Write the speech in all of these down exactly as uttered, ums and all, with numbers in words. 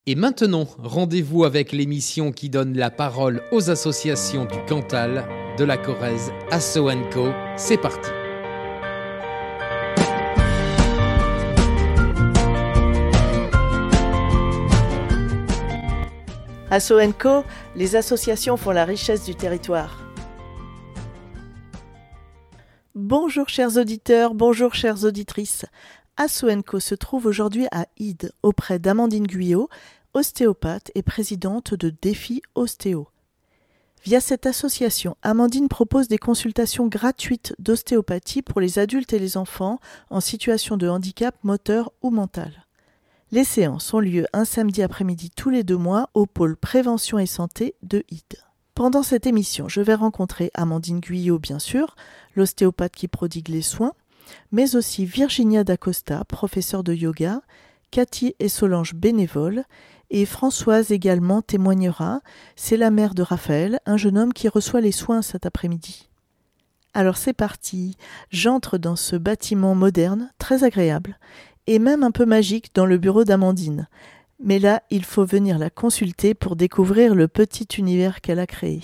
Et maintenant, rendez-vous avec l'émission qui donne la parole aux associations du Cantal, de la Corrèze, Asso and Co. C'est parti. Asso and Co, les associations font la richesse du territoire. Bonjour chers auditeurs, bonjour chères auditrices. Asso and Co se trouve aujourd'hui à Ide, auprès d'Amandine Guyot, ostéopathe et présidente de Défi Ostéo. Via cette association, Amandine propose des consultations gratuites d'ostéopathie pour les adultes et les enfants en situation de handicap moteur ou mental. Les séances ont lieu un samedi après-midi tous les deux mois au pôle prévention et santé de Ide. Pendant cette émission, je vais rencontrer Amandine Guyot, bien sûr, l'ostéopathe qui prodigue les soins, mais aussi Virginia D'Acosta, professeure de yoga, Cathy et Solange bénévoles, et Françoise également témoignera. C'est la mère de Raphaël, un jeune homme qui reçoit les soins cet après-midi. Alors c'est parti, j'entre dans ce bâtiment moderne, très agréable, et même un peu magique dans le bureau d'Amandine. Mais là, il faut venir la consulter pour découvrir le petit univers qu'elle a créé.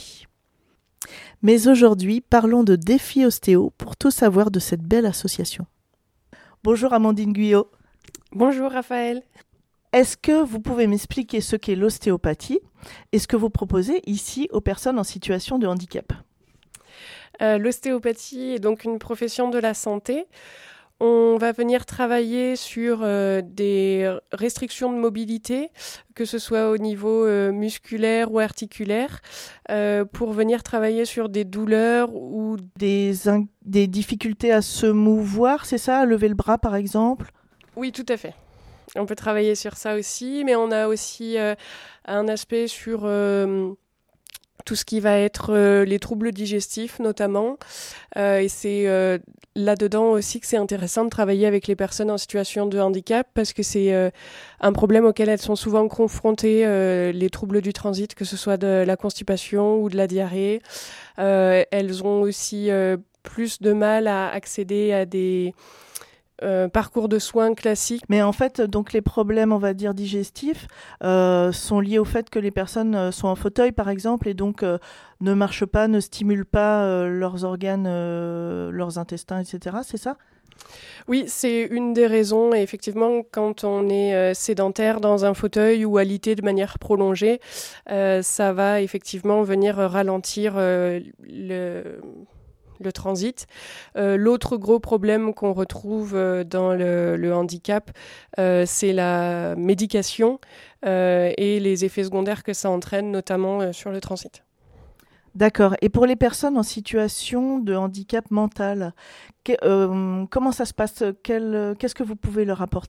Mais aujourd'hui, parlons de Défi Ostéo pour tout savoir de cette belle association. Bonjour Amandine Guyot. Bonjour Raphaël. Est-ce que vous pouvez m'expliquer ce qu'est l'ostéopathie et ce que vous proposez ici aux personnes en situation de handicap ? euh, L'ostéopathie est donc une profession de la santé. On va venir travailler sur euh, des restrictions de mobilité, que ce soit au niveau euh, musculaire ou articulaire, euh, pour venir travailler sur des douleurs ou des, in- des difficultés à se mouvoir, c'est ça ? À lever le bras par exemple ? Oui, tout à fait. On peut travailler sur ça aussi, mais on a aussi euh, un aspect sur euh, tout ce qui va être euh, les troubles digestifs notamment. Euh, et c'est euh, là-dedans aussi que c'est intéressant de travailler avec les personnes en situation de handicap parce que c'est euh, un problème auquel elles sont souvent confrontées, euh, les troubles du transit, que ce soit de la constipation ou de la diarrhée. Euh, elles ont aussi euh, plus de mal à accéder à des... Euh, parcours de soins classiques. Mais en fait, donc les problèmes, on va dire, digestifs euh, sont liés au fait que les personnes euh, sont en fauteuil, par exemple, et donc euh, ne marchent pas, ne stimulent pas euh, leurs organes, euh, leurs intestins, et cetera. C'est ça ? Oui, c'est une des raisons. Et effectivement, quand on est euh, sédentaire dans un fauteuil ou alité de manière prolongée, euh, ça va effectivement venir ralentir euh, le... le transit. Euh, l'autre gros problème qu'on retrouve euh, dans le, le handicap, euh, c'est la médication euh, et les effets secondaires que ça entraîne, notamment euh, sur le transit. D'accord. Et pour les personnes en situation de handicap mental, que, euh, comment ça se passe ? Quel, Qu'est-ce que vous pouvez leur apporter ?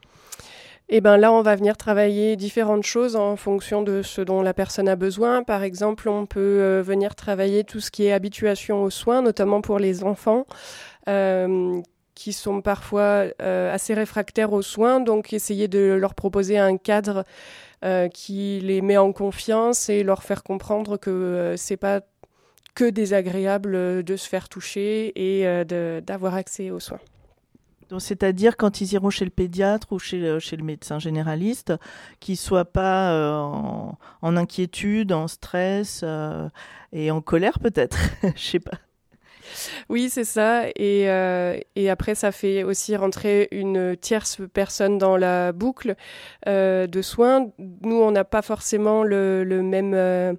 Et ben là, on va venir travailler différentes choses en fonction de ce dont la personne a besoin. Par exemple, on peut euh, venir travailler tout ce qui est habituation aux soins, notamment pour les enfants, euh, qui sont parfois euh, assez réfractaires aux soins. Donc, essayer de leur proposer un cadre euh, qui les met en confiance et leur faire comprendre que euh, c'est pas que désagréable de se faire toucher et euh, de, d'avoir accès aux soins. Donc, c'est-à-dire quand ils iront chez le pédiatre ou chez, chez le médecin généraliste, qu'ils ne soient pas euh, en, en inquiétude, en stress euh, et en colère peut-être, je sais pas. Oui, c'est ça. Et, euh, et après, ça fait aussi rentrer une tierce personne dans la boucle euh, de soins. Nous, on n'a pas forcément le, le même, euh,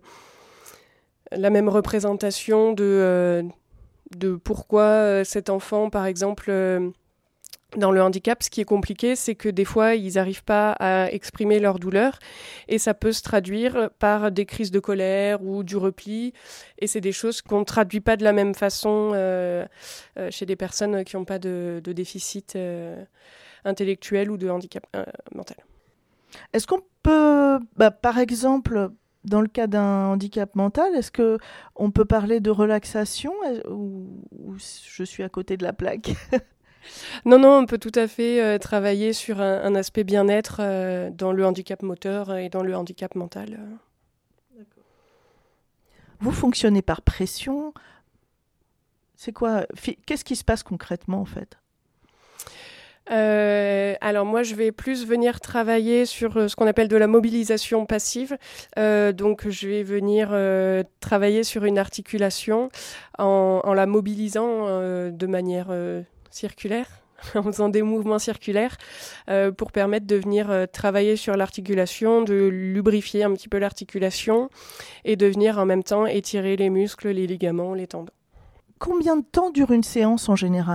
la même représentation de, euh, de pourquoi cet enfant, par exemple... Euh, Dans le handicap, ce qui est compliqué, c'est que des fois, ils n'arrivent pas à exprimer leur douleur et ça peut se traduire par des crises de colère ou du repli. Et c'est des choses qu'on ne traduit pas de la même façon euh, euh, chez des personnes qui n'ont pas de, de déficit euh, intellectuel ou de handicap euh, mental. Est-ce qu'on peut, bah, par exemple, dans le cas d'un handicap mental, est-ce qu'on peut parler de relaxation ou, ou je suis à côté de la plaque ? Non, non, on peut tout à fait euh, travailler sur un, un aspect bien-être euh, dans le handicap moteur et dans le handicap mental. D'accord. Vous fonctionnez par pression ? C'est quoi ? Qu'est-ce qui se passe concrètement en fait ? Euh, alors moi, je vais plus venir travailler sur euh, ce qu'on appelle de la mobilisation passive. Euh, donc, je vais venir euh, travailler sur une articulation en, en la mobilisant euh, de manière euh, circulaire, en faisant des mouvements circulaires euh, pour permettre de venir euh, travailler sur l'articulation, de lubrifier un petit peu l'articulation et de venir en même temps étirer les muscles, les ligaments, les tendons. Combien de temps dure une séance en général ?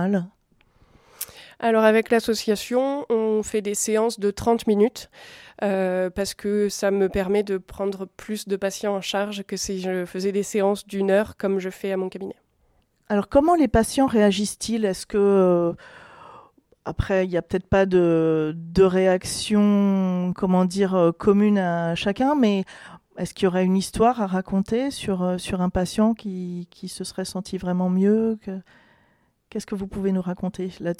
Alors avec l'association, on fait des séances de trente minutes euh, parce que ça me permet de prendre plus de patients en charge que si je faisais des séances d'une heure comme je fais à mon cabinet. Alors comment les patients réagissent-ils ? Est-ce que, euh, après, il n'y a peut-être pas de, de réaction, comment dire, euh, commune à chacun, mais est-ce qu'il y aurait une histoire à raconter sur, euh, sur un patient qui, qui se serait senti vraiment mieux que... Qu'est-ce que vous pouvez nous raconter là-dessus ?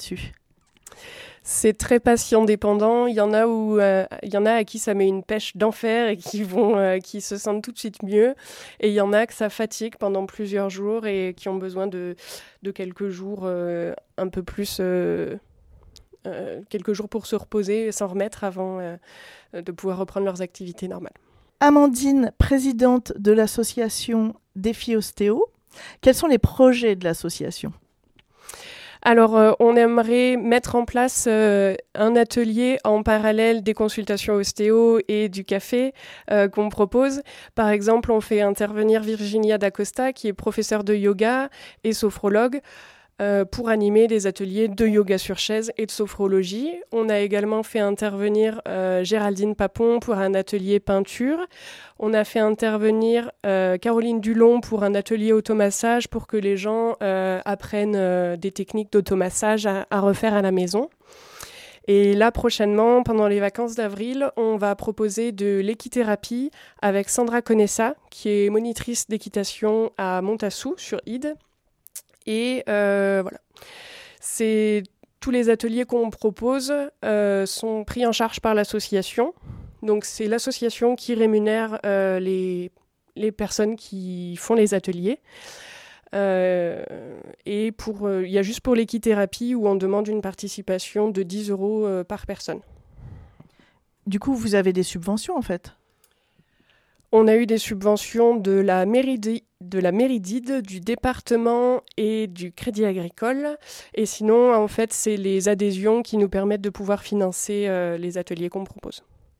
C'est très patient dépendant. Il y en a où euh, il y en a à qui ça met une pêche d'enfer et qui vont euh, qui se sentent tout de suite mieux, et il y en a que ça fatigue pendant plusieurs jours et qui ont besoin de de quelques jours euh, un peu plus euh, euh, quelques jours pour se reposer et s'en remettre avant euh, de pouvoir reprendre leurs activités normales. Amandine, présidente de l'association Défi Ostéo, quels sont les projets de l'association ? Alors, euh, on aimerait mettre en place euh, un atelier en parallèle des consultations ostéo et du café euh, qu'on propose. Par exemple, on fait intervenir Virginia D'Acosta, qui est professeure de yoga et sophrologue, euh, pour animer des ateliers de yoga sur chaise et de sophrologie. On a également fait intervenir euh, Géraldine Papon pour un atelier peinture. On a fait intervenir euh, Caroline Dulon pour un atelier automassage pour que les gens euh, apprennent euh, des techniques d'automassage à, à refaire à la maison. Et là, prochainement, pendant les vacances d'avril, on va proposer de l'équithérapie avec Sandra Conessa, qui est monitrice d'équitation à Montassou, sur Ide. Et euh, voilà, c'est tous les ateliers qu'on propose euh, sont pris en charge par l'association. Donc c'est l'association qui rémunère euh, les, les personnes qui font les ateliers. Euh, et pour, euh, il y a juste pour l'équithérapie où on demande une participation de dix euros euh, par personne. Du coup, vous avez des subventions en fait ? On a eu des subventions de la mairie de, de la mairie d'Ide, du département et du Crédit Agricole. Et sinon, en fait, c'est les adhésions qui nous permettent de pouvoir financer euh, les ateliers qu'on propose.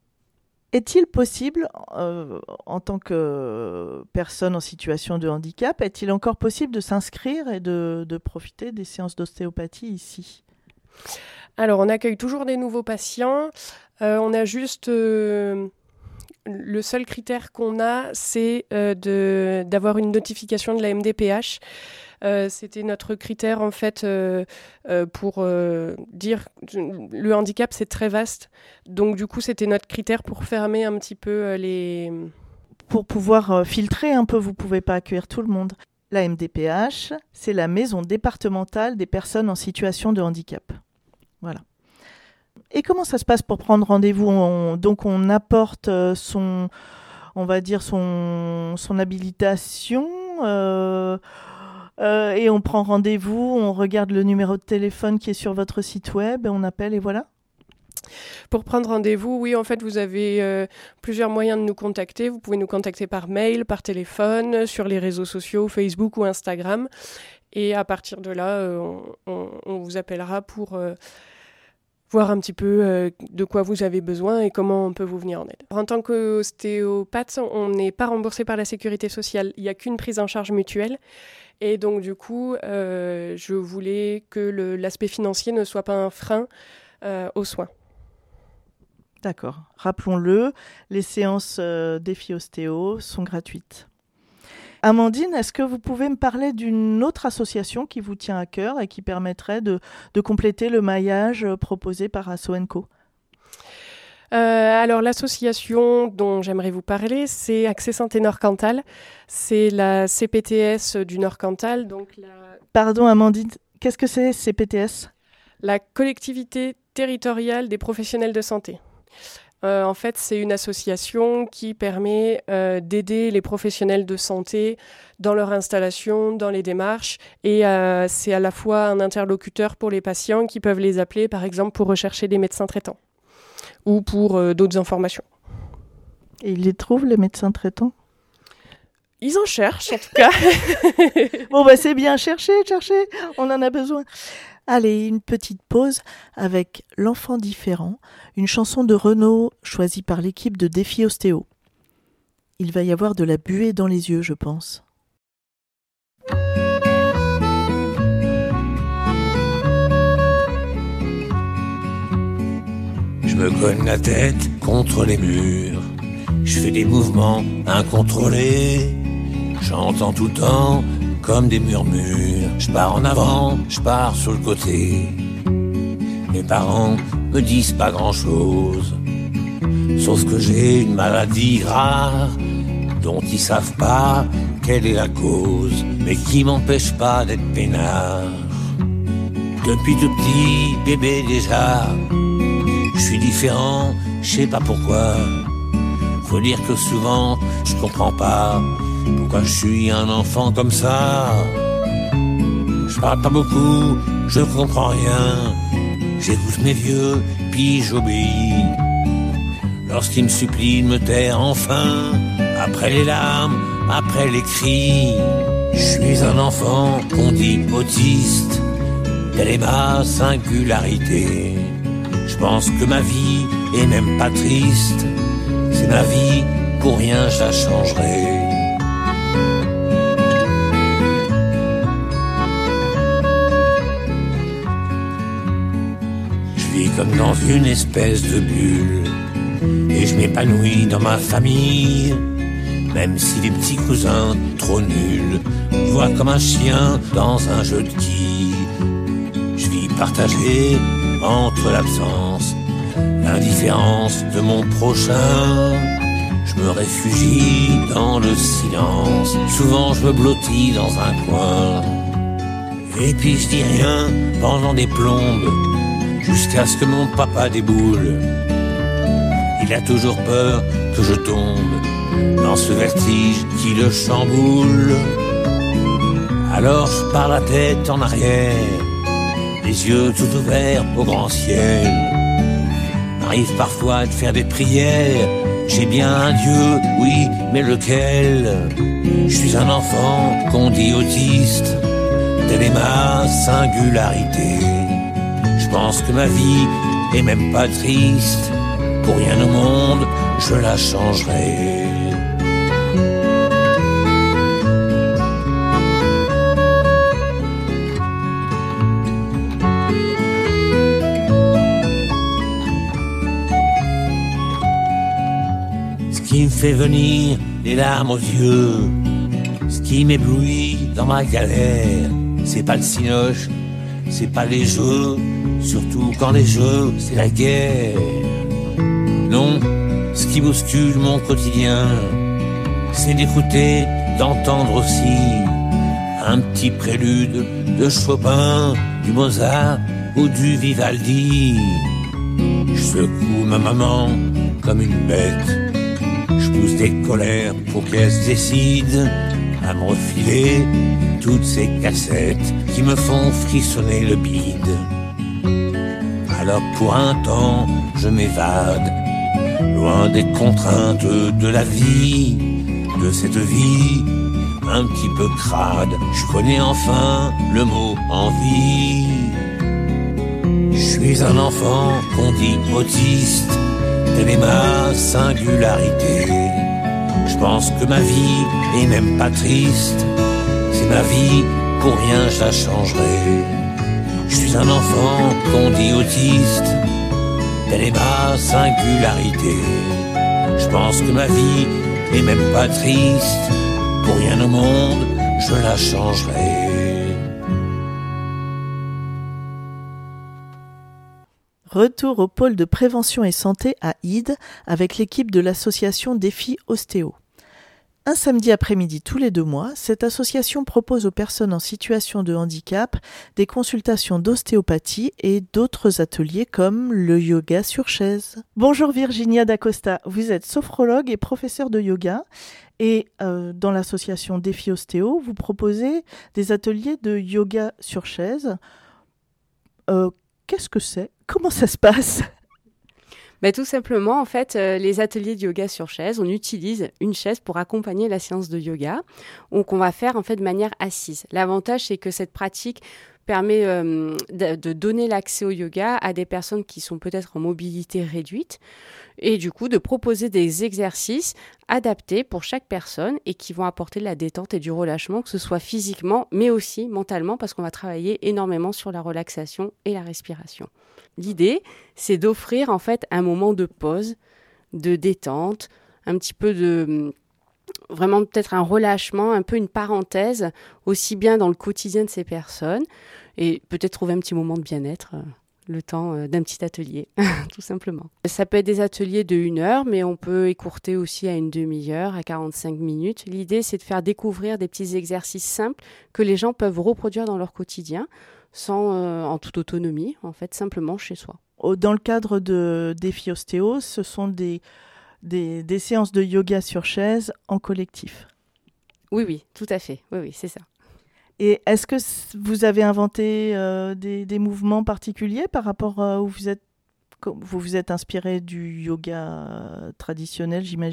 Est-il possible, euh, en tant que personne en situation de handicap, est-il encore possible de s'inscrire et de, de profiter des séances d'ostéopathie ici ? Alors, on accueille toujours des nouveaux patients. Euh, on a juste... Euh, Le seul critère qu'on a, c'est euh, de, d'avoir une notification de la M D P H. Euh, c'était notre critère, en fait, euh, euh, pour euh, dire le handicap, c'est très vaste. Donc, du coup, c'était notre critère pour fermer un petit peu euh, les... Pour pouvoir euh, filtrer un peu, vous ne pouvez pas accueillir tout le monde. La M D P H, c'est la maison départementale des personnes en situation de handicap. Voilà. Et comment ça se passe pour prendre rendez-vous ? on, Donc on apporte son, on va dire son, son habilitation euh, euh, et on prend rendez-vous, on regarde le numéro de téléphone qui est sur votre site web, et on appelle et voilà. Pour prendre rendez-vous, oui, en fait, vous avez euh, plusieurs moyens de nous contacter. Vous pouvez nous contacter par mail, par téléphone, sur les réseaux sociaux, Facebook ou Instagram. Et à partir de là, euh, on, on, on vous appellera pour... Euh, voir un petit peu euh, de quoi vous avez besoin et comment on peut vous venir en aide. En tant qu'ostéopathe, on n'est pas remboursé par la sécurité sociale. Il n'y a qu'une prise en charge mutuelle. Et donc, du coup, euh, je voulais que le, l'aspect financier ne soit pas un frein euh, aux soins. D'accord. Rappelons-le, les séances euh, Défi Ostéo sont gratuites. Amandine, est-ce que vous pouvez me parler d'une autre association qui vous tient à cœur et qui permettrait de, de compléter le maillage proposé par Asso and Co ? Euh, alors l'association dont j'aimerais vous parler, c'est Accès Santé Nord-Cantal. C'est la C P T S du Nord-Cantal. Donc la... Pardon Amandine, qu'est-ce que c'est C P T S ? La collectivité territoriale des professionnels de santé. Euh, en fait, c'est une association qui permet euh, d'aider les professionnels de santé dans leur installation, dans les démarches. Et euh, c'est à la fois un interlocuteur pour les patients qui peuvent les appeler, par exemple, pour rechercher des médecins traitants ou pour euh, d'autres informations. Et ils les trouvent, les médecins traitants ? Ils en cherchent, en tout cas. Bon, bah c'est bien, cherchez, cherchez, on en a besoin. Allez, une petite pause avec L'Enfant différent, une chanson de Renaud choisie par l'équipe de Défi Ostéo. Il va y avoir de la buée dans les yeux, je pense. Je me cogne la tête contre les murs, je fais des mouvements incontrôlés, j'entends tout le temps comme des murmures, je pars en avant, je pars sur le côté. Mes parents me disent pas grand chose, sauf que j'ai une maladie rare dont ils savent pas quelle est la cause, mais qui m'empêche pas d'être peinard. Depuis tout petit bébé déjà, je suis différent, je sais pas pourquoi. Faut dire que souvent je comprends pas pourquoi je suis un enfant comme ça. Je parle pas beaucoup, je comprends rien, j'écoute mes vieux, puis j'obéis. Lorsqu'ils me supplient de me taire enfin, après les larmes, après les cris, je suis un enfant qu'on dit autiste, telle est ma singularité. Je pense que ma vie est même pas triste, c'est ma vie, pour rien je la changerai. Je vis comme dans une espèce de bulle, et je m'épanouis dans ma famille, même si les petits cousins trop nuls me voient comme un chien dans un jeu de quilles. Je vis partagé entre l'absence, l'indifférence de mon prochain. Je me réfugie dans le silence, souvent je me blottis dans un coin. Et puis je dis rien pendant des plombes, jusqu'à ce que mon papa déboule. Il a toujours peur que je tombe dans ce vertige qui le chamboule. Alors je pars la tête en arrière, les yeux tout ouverts au grand ciel. M'arrive parfois de faire des prières, j'ai bien un Dieu, oui, mais lequel? Je suis un enfant qu'on dit autiste, telle est ma singularité. Je pense que ma vie est même pas triste, pour rien au monde je la changerai. Ce qui me fait venir les larmes aux yeux, ce qui m'éblouit dans ma galère, c'est pas le cinoche, c'est pas les jeux, surtout quand les jeux c'est la guerre. Non, ce qui bouscule mon quotidien, c'est d'écouter, d'entendre aussi un petit prélude de Chopin, du Mozart ou du Vivaldi. Je secoue ma maman comme une bête, je pousse des colères pour qu'elle se décide à me refiler toutes ces cassettes qui me font frissonner le bide. Alors pour un temps je m'évade, loin des contraintes de la vie, de cette vie un petit peu crade. Je connais enfin le mot envie. Je suis un enfant qu'on dit autiste, telle est ma singularité. Je pense que ma vie est même pas triste, c'est ma vie, pour rien je la changerai. Je suis un enfant qu'on dit autiste, telle est ma singularité. Je pense que ma vie est même pas triste, pour rien au monde je la changerai. Retour au pôle de prévention et santé à Ide avec l'équipe de l'association Défi Ostéo. Un samedi après-midi tous les deux mois, cette association propose aux personnes en situation de handicap des consultations d'ostéopathie et d'autres ateliers comme le yoga sur chaise. Bonjour Virginia D'Acosta, vous êtes sophrologue et professeure de yoga et euh, dans l'association Défi Ostéo, vous proposez des ateliers de yoga sur chaise. Euh, qu'est-ce que c'est ? Comment ça se passe ? Bah, tout simplement, en fait, euh, les ateliers de yoga sur chaise, on utilise une chaise pour accompagner la séance de yoga, donc on va faire en fait de manière assise. L'avantage, c'est que cette pratique permet euh, de, de donner l'accès au yoga à des personnes qui sont peut-être en mobilité réduite et du coup de proposer des exercices adaptés pour chaque personne et qui vont apporter de la détente et du relâchement, que ce soit physiquement mais aussi mentalement, parce qu'on va travailler énormément sur la relaxation et la respiration. L'idée, c'est d'offrir en fait un moment de pause, de détente, un petit peu de... vraiment peut-être un relâchement, un peu une parenthèse, aussi bien dans le quotidien de ces personnes, et peut-être trouver un petit moment de bien-être, euh, le temps euh, d'un petit atelier, tout simplement. Ça peut être des ateliers de une heure, mais on peut écourter aussi à une demi-heure, à quarante-cinq minutes. L'idée, c'est de faire découvrir des petits exercices simples que les gens peuvent reproduire dans leur quotidien, sans, euh, en toute autonomie, en fait, simplement chez soi. Dans le cadre de Défi Ostéo, ce sont des... Des, des séances de yoga sur chaise en collectif. Oui, oui, tout à fait. Oui, oui, c'est ça. Et est-ce que vous avez inventé euh, des, des mouvements particuliers par rapport à où vous êtes, vous vous êtes inspiré du yoga traditionnel, j'imagine ?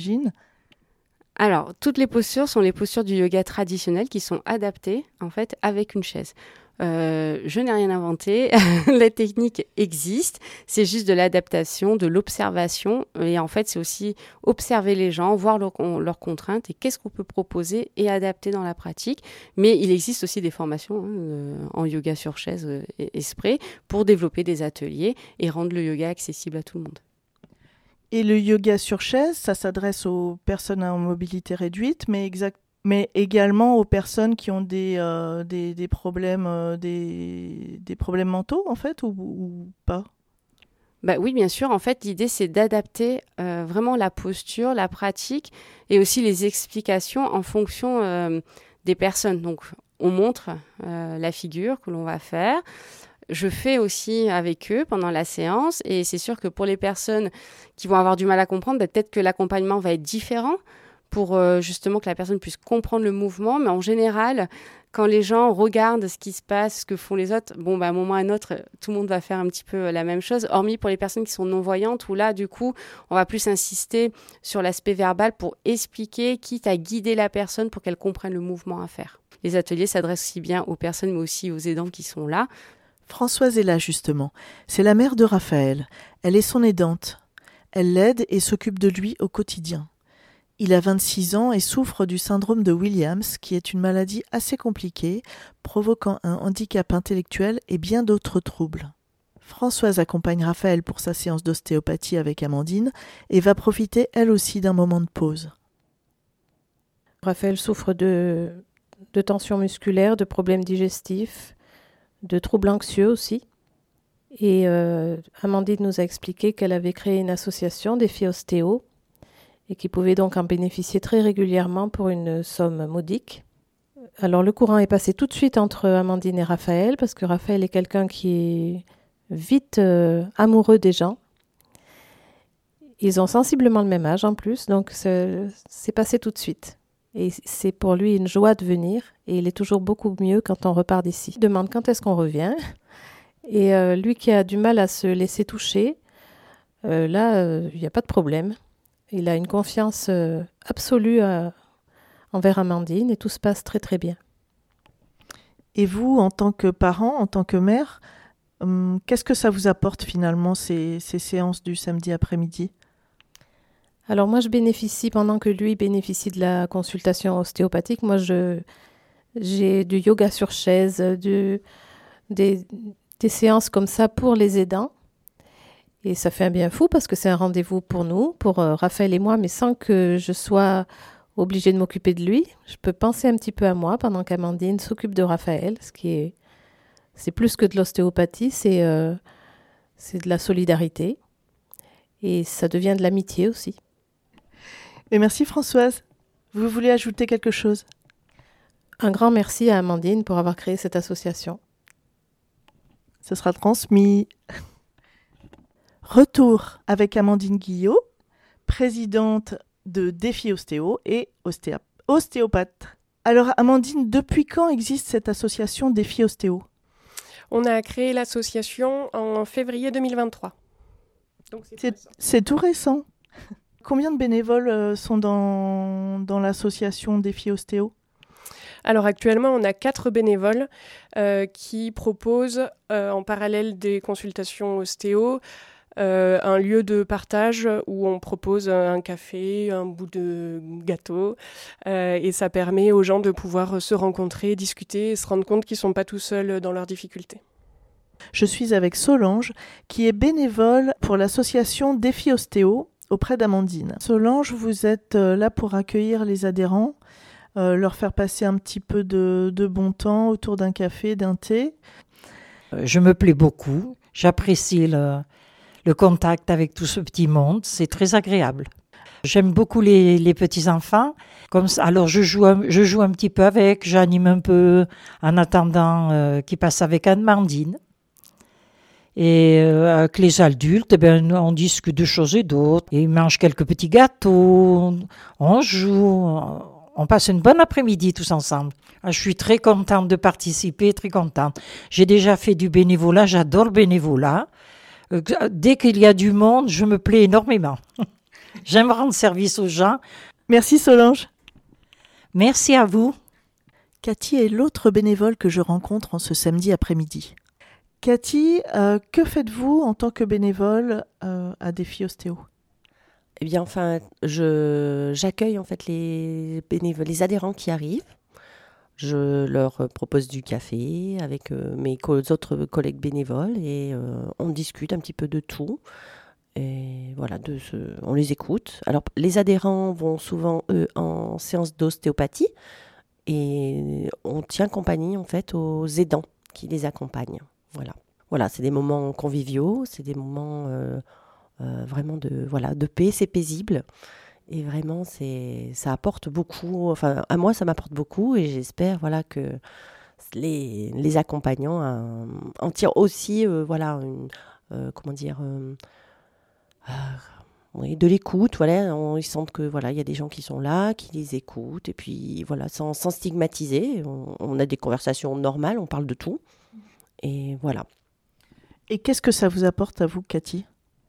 Alors, toutes les postures sont les postures du yoga traditionnel qui sont adaptées, en fait, avec une chaise. Euh, je n'ai rien inventé, la technique existe, c'est juste de l'adaptation, de l'observation, et en fait c'est aussi observer les gens, voir leurs leur contraintes et qu'est-ce qu'on peut proposer et adapter dans la pratique. Mais il existe aussi des formations hein, euh, en yoga sur chaise euh, et, et spray pour développer des ateliers et rendre le yoga accessible à tout le monde. Et le yoga sur chaise, ça s'adresse aux personnes en mobilité réduite, mais exactement mais également aux personnes qui ont des, euh, des, des, problèmes, euh, des, des problèmes mentaux, en fait, ou, ou pas ? Bah oui, bien sûr. En fait, l'idée, c'est d'adapter euh, vraiment la posture, la pratique et aussi les explications en fonction euh, des personnes. Donc, on montre euh, la figure que l'on va faire. Je fais aussi avec eux pendant la séance et c'est sûr que pour les personnes qui vont avoir du mal à comprendre, bah, peut-être que l'accompagnement va être différent pour euh, justement que la personne puisse comprendre le mouvement. Mais en général, quand les gens regardent ce qui se passe, ce que font les autres, bon, bah, à un moment ou à un autre, tout le monde va faire un petit peu la même chose, hormis pour les personnes qui sont non-voyantes, où là, du coup, on va plus insister sur l'aspect verbal pour expliquer, quitte à guider la personne pour qu'elle comprenne le mouvement à faire. Les ateliers s'adressent aussi bien aux personnes, mais aussi aux aidants qui sont là. Françoise est là, justement. C'est la mère de Raphaël. Elle est son aidante. Elle l'aide et s'occupe de lui au quotidien. Il a vingt-six ans et souffre du syndrome de Williams, qui est une maladie assez compliquée, provoquant un handicap intellectuel et bien d'autres troubles. Françoise accompagne Raphaël pour sa séance d'ostéopathie avec Amandine et va profiter elle aussi d'un moment de pause. Raphaël souffre de, de tensions musculaires, de problèmes digestifs, de troubles anxieux aussi. Et euh, Amandine nous a expliqué qu'elle avait créé une association Défi Ostéo, et qui pouvait donc en bénéficier très régulièrement pour une somme modique. Alors le courant est passé tout de suite entre Amandine et Raphaël, parce que Raphaël est quelqu'un qui est vite euh, amoureux des gens. Ils ont sensiblement le même âge en plus, donc c'est, c'est passé tout de suite. Et c'est pour lui une joie de venir, et il est toujours beaucoup mieux quand on repart d'ici. Il demande quand est-ce qu'on revient, et euh, lui qui a du mal à se laisser toucher, euh, là, il euh, n'y a pas de problème. Il a une confiance euh, absolue euh, envers Amandine et tout se passe très très bien. Et vous, en tant que parent, en tant que mère, hum, qu'est-ce que ça vous apporte finalement ces, ces séances du samedi après-midi ? Alors moi je bénéficie, pendant que lui bénéficie de la consultation ostéopathique, moi je, j'ai du yoga sur chaise, du, des, des séances comme ça pour les aidants. Et ça fait un bien fou parce que c'est un rendez-vous pour nous, pour euh, Raphaël et moi, mais sans que je sois obligée de m'occuper de lui. Je peux penser un petit peu à moi pendant qu'Amandine s'occupe de Raphaël, ce qui est, c'est plus que de l'ostéopathie, c'est, euh, c'est de la solidarité et ça devient de l'amitié aussi. Et merci Françoise. Vous voulez ajouter quelque chose ? Un grand merci à Amandine pour avoir créé cette association. Ce sera transmis. Retour avec Amandine Guillot, présidente de Défi Ostéo et ostéa- ostéopathe. Alors Amandine, depuis quand existe cette association Défi Ostéo ? On a créé l'association en février deux mille vingt-trois. Donc c'est, c'est, tout récent. c'est tout récent. Combien de bénévoles euh, sont dans, dans l'association Défi Ostéo ? Alors actuellement, on a quatre bénévoles euh, qui proposent euh, en parallèle des consultations ostéo euh, un lieu de partage où on propose un café, un bout de gâteau euh, et ça permet aux gens de pouvoir se rencontrer, discuter et se rendre compte qu'ils ne sont pas tout seuls dans leurs difficultés. Je suis avec Solange qui est bénévole pour l'association Défi Ostéo auprès d'Amandine. Solange, vous êtes là pour accueillir les adhérents, euh, leur faire passer un petit peu de, de bon temps autour d'un café, d'un thé. Je me plais beaucoup, j'apprécie le, le contact avec tout ce petit monde, c'est très agréable. J'aime beaucoup les, les petits-enfants, comme ça, alors je joue, un, je joue un petit peu avec, j'anime un peu en attendant euh, qu'ils passent avec Amandine. Et euh, avec les adultes, eh ben, on discute de choses et d'autres. Et ils mangent quelques petits gâteaux, on joue, on passe une bonne après-midi tous ensemble. Ah, je suis très contente de participer, très contente. J'ai déjà fait du bénévolat, j'adore le bénévolat. Euh, dès qu'il y a du monde, je me plais énormément. J'aime rendre service aux gens. Merci Solange. Merci à vous. Cathy est l'autre bénévole que je rencontre en ce samedi après-midi. Cathy, euh, que faites-vous en tant que bénévole euh, à Défi Ostéo ? Eh bien, enfin, je, j'accueille en fait les bénévoles, les adhérents qui arrivent. Je leur propose du café avec euh, mes co- autres collègues bénévoles et euh, on discute un petit peu de tout. Et voilà, de ce, on les écoute. Alors, les adhérents vont souvent, eux, en séance d'ostéopathie et on tient compagnie en fait aux aidants qui les accompagnent. Voilà, voilà, c'est des moments conviviaux, c'est des moments euh, euh, vraiment de, voilà, de paix, c'est paisible. Et vraiment, c'est, ça apporte beaucoup, enfin, à moi, ça m'apporte beaucoup et j'espère voilà, que les, les accompagnants euh, en tirent aussi, euh, voilà, une, euh, comment dire, euh, euh, oui, de l'écoute. Voilà, on, ils sentent que voilà, il y a des gens qui sont là, qui les écoutent et puis voilà, sans, sans stigmatiser. On, on a des conversations normales, on parle de tout. Et voilà. Et qu'est-ce que ça vous apporte à vous, Cathy ?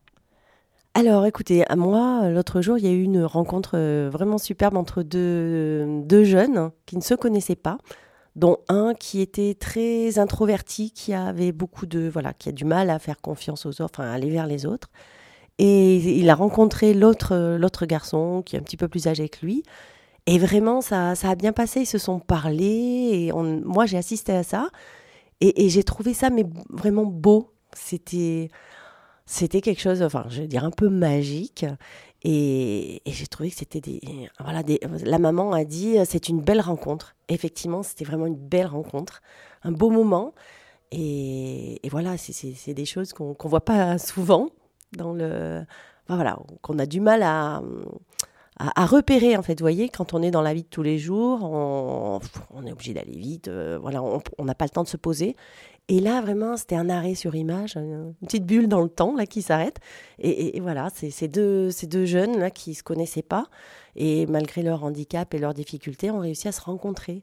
Alors, écoutez, à moi, l'autre jour, il y a eu une rencontre vraiment superbe entre deux, deux jeunes qui ne se connaissaient pas, dont un qui était très introverti, qui avait beaucoup de, voilà, qui a du mal à faire confiance aux autres, enfin, à aller vers les autres. Et il a rencontré l'autre, l'autre garçon, qui est un petit peu plus âgé que lui. Et vraiment, ça, ça a bien passé. Ils se sont parlé. Et on, moi, j'ai assisté à ça. Et, et j'ai trouvé ça mais vraiment beau. C'était, c'était quelque chose, enfin, je veux dire, un peu magique. Et, et j'ai trouvé que c'était des... Voilà, des, la maman a dit, c'est une belle rencontre. Effectivement, c'était vraiment une belle rencontre. Un beau moment. Et, et voilà, c'est, c'est, c'est des choses qu'on ne voit pas souvent. Dans le... Enfin, voilà, qu'on a du mal à... À, à repérer, en fait, vous voyez, quand on est dans la vie de tous les jours, on, on est obligé d'aller vite, euh, voilà, on n'a pas le temps de se poser. Et là, vraiment, c'était un arrêt sur image, une petite bulle dans le temps, là, qui s'arrête. Et, et, et voilà, c'est ces deux, ces deux jeunes, là, qui ne se connaissaient pas, et malgré leur handicap et leurs difficultés, ont réussi à se rencontrer.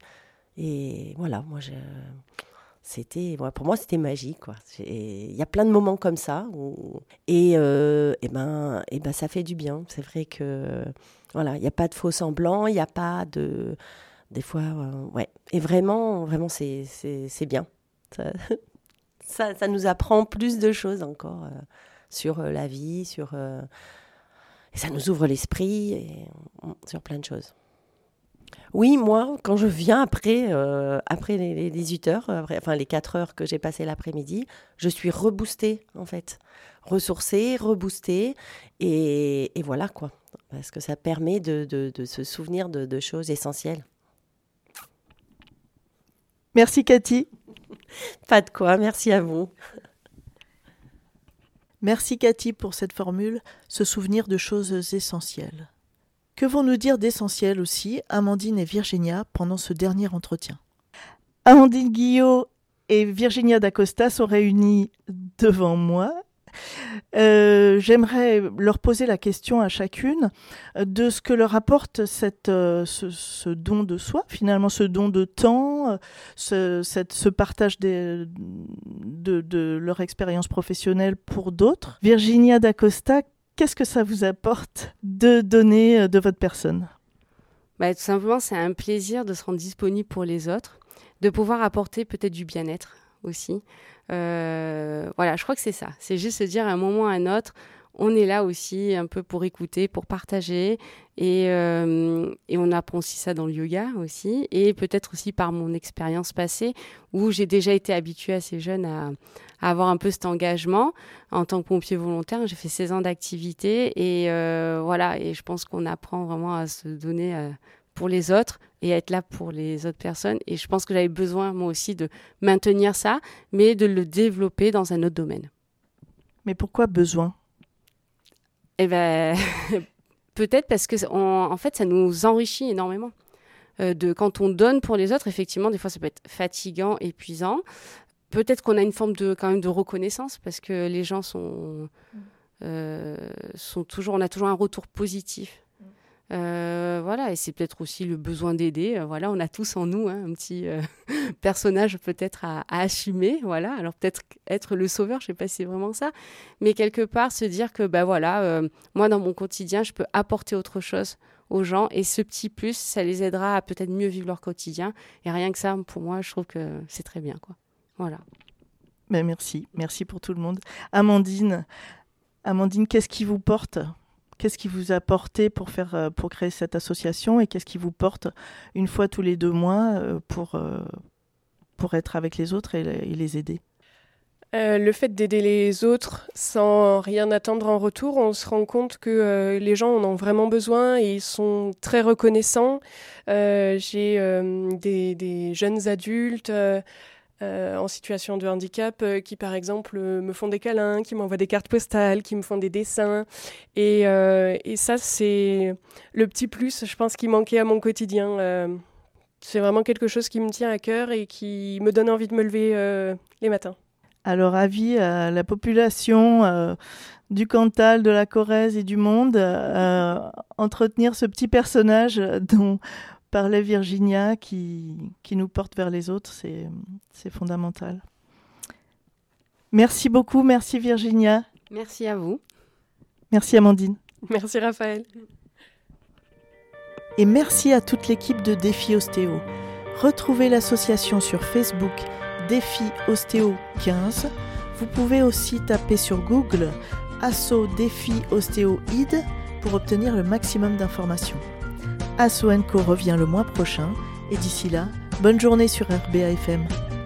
Et voilà, moi, je... C'était, ouais, pour moi, c'était magique, quoi. Il y a plein de moments comme ça, où... et, euh, et, ben, et ben, ça fait du bien. C'est vrai que... Voilà, il n'y a pas de faux semblants, il n'y a pas de... Des fois, euh, ouais. Et vraiment, vraiment, c'est, c'est, c'est bien. Ça, ça, ça nous apprend plus de choses encore euh, sur euh, la vie, sur... Euh, et ça nous ouvre l'esprit et, sur plein de choses. Oui, moi, quand je viens après, euh, après les, les dix-huit heures, après, enfin les quatre heures que j'ai passées l'après-midi, je suis reboostée, en fait. Ressourcée, reboostée, et, et voilà, quoi. Parce que ça permet de, de, de se souvenir de, de choses essentielles. Merci Cathy. Pas de quoi, merci à vous. Merci Cathy pour cette formule, se souvenir de choses essentielles. Que vont nous dire d'essentiel aussi Amandine et Virginia pendant ce dernier entretien? Amandine Guillot et Virginia d'Acosta sont réunies devant moi. Euh, j'aimerais leur poser la question à chacune de ce que leur apporte cette, euh, ce, ce don de soi, finalement ce don de temps, ce, cette, ce partage des, de, de leur expérience professionnelle pour d'autres. Virginia d'Acosta, qu'est-ce que ça vous apporte de donner de votre personne? Bah, tout simplement, c'est un plaisir de se rendre disponible pour les autres, de pouvoir apporter peut-être du bien-être aussi. Euh, voilà, je crois que c'est ça. C'est juste se dire à un moment ou à un autre, on est là aussi un peu pour écouter, pour partager. Et, euh, et on apprend aussi ça dans le yoga aussi. Et peut-être aussi par mon expérience passée où j'ai déjà été habituée assez jeune à, à avoir un peu cet engagement. En tant que pompier volontaire, j'ai fait seize ans d'activité. Et euh, voilà, et je pense qu'on apprend vraiment à se donner euh, pour les autres et à être là pour les autres personnes. Et je pense que j'avais besoin, moi aussi, de maintenir ça, mais de le développer dans un autre domaine. Mais pourquoi besoin? Eh bien, peut-être parce que, on, en fait, ça nous enrichit énormément. Euh, de, quand on donne pour les autres, effectivement, des fois, ça peut être fatigant, épuisant. Peut-être qu'on a une forme de, quand même de reconnaissance parce que les gens sont, euh, sont toujours... On a toujours un retour positif. Euh, voilà, et c'est peut-être aussi le besoin d'aider. Euh, voilà, on a tous en nous hein, un petit euh, personnage peut-être à, à assumer. Voilà, alors peut-être être le sauveur, je sais pas si c'est vraiment ça, mais quelque part se dire que bah voilà, euh, moi dans mon quotidien, je peux apporter autre chose aux gens et ce petit plus, ça les aidera à peut-être mieux vivre leur quotidien. Et rien que ça, pour moi, je trouve que c'est très bien, quoi. Voilà. Ben merci, merci pour tout le monde. Amandine, Amandine, qu'est-ce qui vous porte ? Qu'est-ce qui vous a porté pour, faire, pour créer cette association et qu'est-ce qui vous porte une fois tous les deux mois pour, pour être avec les autres et les aider? Euh, le fait d'aider les autres sans rien attendre en retour, on se rend compte que euh, les gens en ont vraiment besoin et ils sont très reconnaissants. Euh, j'ai euh, des, des jeunes adultes euh, Euh, en situation de handicap euh, qui, par exemple, euh, me font des câlins, qui m'envoient des cartes postales, qui me font des dessins. Et, euh, et ça, c'est le petit plus, je pense, qui manquait à mon quotidien. Euh, c'est vraiment quelque chose qui me tient à cœur et qui me donne envie de me lever euh, les matins. Alors, avis à la population euh, du Cantal, de la Corrèze et du monde, euh, entretenir ce petit personnage dont parlait Virginia qui, qui nous porte vers les autres, c'est, c'est fondamental. Merci beaucoup, merci Virginia. Merci à vous. Merci Amandine. Merci Raphaël. Et merci à toute l'équipe de Défi Ostéo. Retrouvez l'association sur Facebook Défi Ostéo quinze. Vous pouvez aussi taper sur Google Asso Défi Ostéo I D pour obtenir le maximum d'informations. Asso and Co revient le mois prochain et d'ici là, bonne journée sur R B A F M.